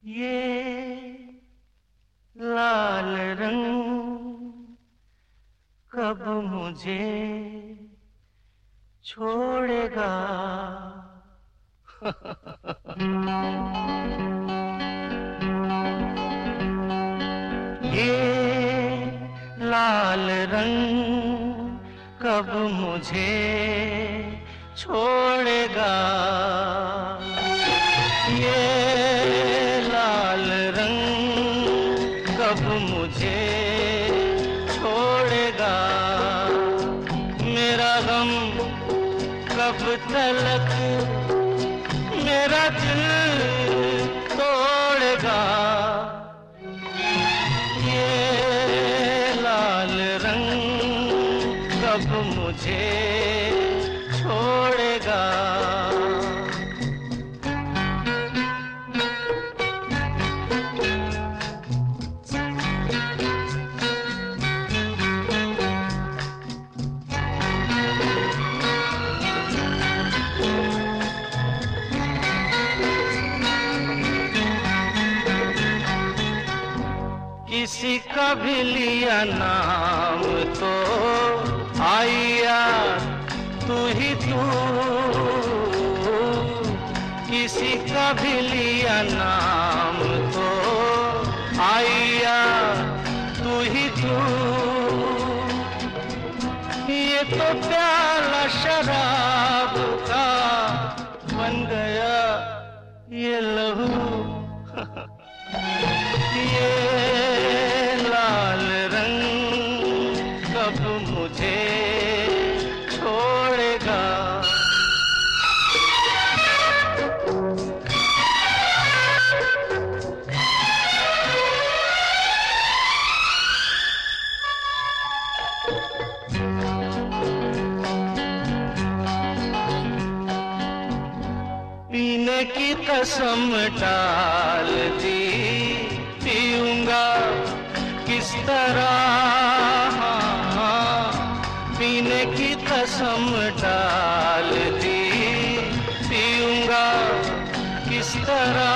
ये लाल रंग कब मुझे छोड़ेगा। ये लाल रंग कब मुझे छोड़ेगा। ये लाल रंग कब मुझे छोड़ेगा। मेरा गम कब तलक मेरा दिल तोड़ेगा। ये लाल रंग कब मुझे छोड़ेगा। किसी का भी लिया नाम तो आया तू ही तू। किसी का भी लिया नाम तो आया तू ही तू। ये तो प्याला शराब का बन गया ये लहू। ये लाल रंग कब मुझे छोड़ेगा। पीने की कसम टाल दी पीऊंगा किस तरह। पीने की कसम डाल दी पीऊंगा किस तरह।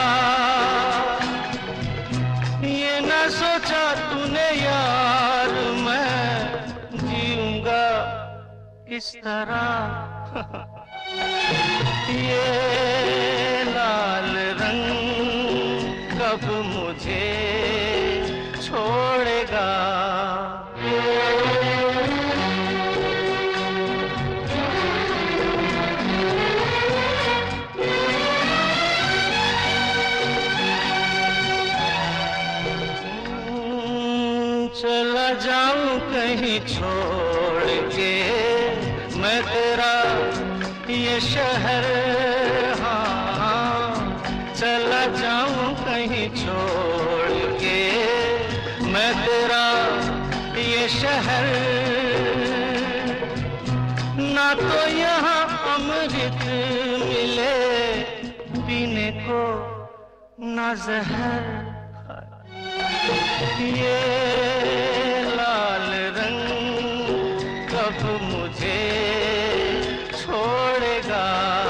ये न सोचा तूने यार मैं जीऊंगा किस तरह। ये लाल रंग कब मुझे छोड़ेगा। चला जाऊं कहीं छोड़ के मैं तेरा ये शहर। हाँ चला जाऊं कहीं छोड़ के मैं तेरा ये शहर। ना तो यहाँ अमृत मिले पीने को ना जहर। ये लाल रंग कब मुझे छोड़ेगा।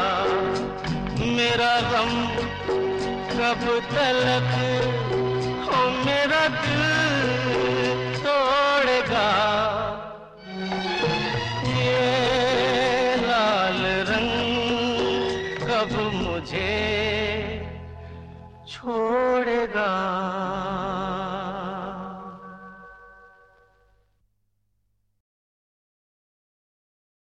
मेरा गम कब तलक हो मेरा दिल तोड़ेगा। ये लाल रंग कब मुझे छोड़ेगा।